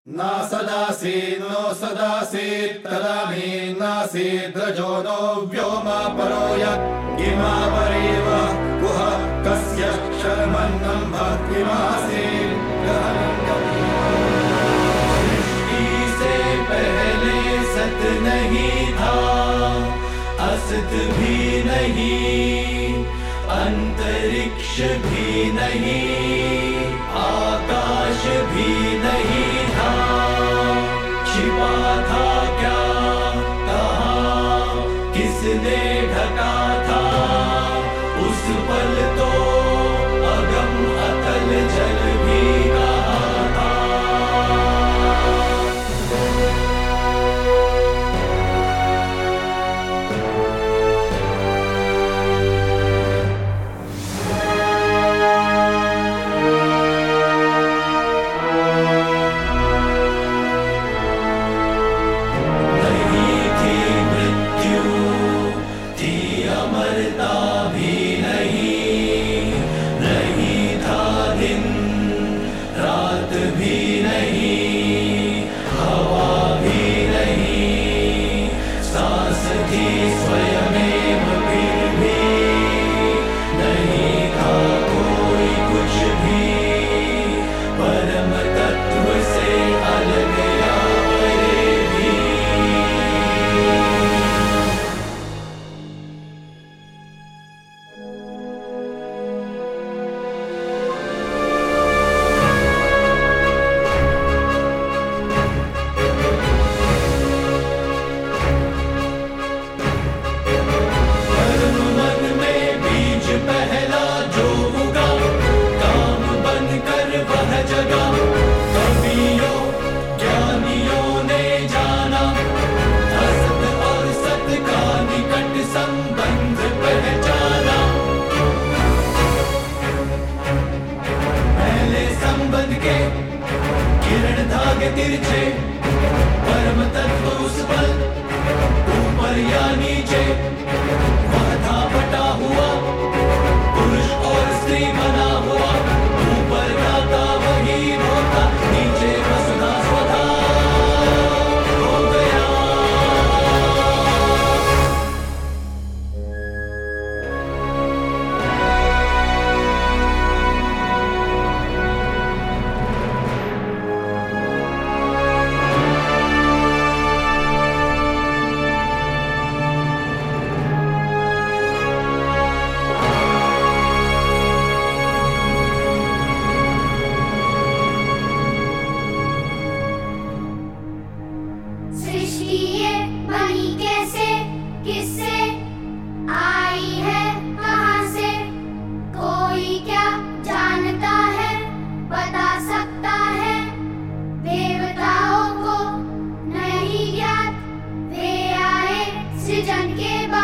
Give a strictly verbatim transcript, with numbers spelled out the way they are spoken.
न सदासीन्नो सदासीत् तदानीन्नासीद्रजो नो व्योमा परो यत् किमावरेव कुह कस्य शर्मन्नं भक्तिमासीत् सृष्टि से पहले सत नहीं था, असत भी नहीं, अंतरिक्ष भी नहीं, आकाश भी नहीं था। छिपा था क्या, कहाँ, किसने ढका था? उस पल तो अगम अतल जल भी कहा था। तिरछे परम तत्व उस पल ऊपर या नीचे वह था बटा हुआ, पुरुष और स्त्री बना हुआ। ऊपर गाता वही रोता, नीचे वसुधा स्वधा हो गया। सृजन के बाद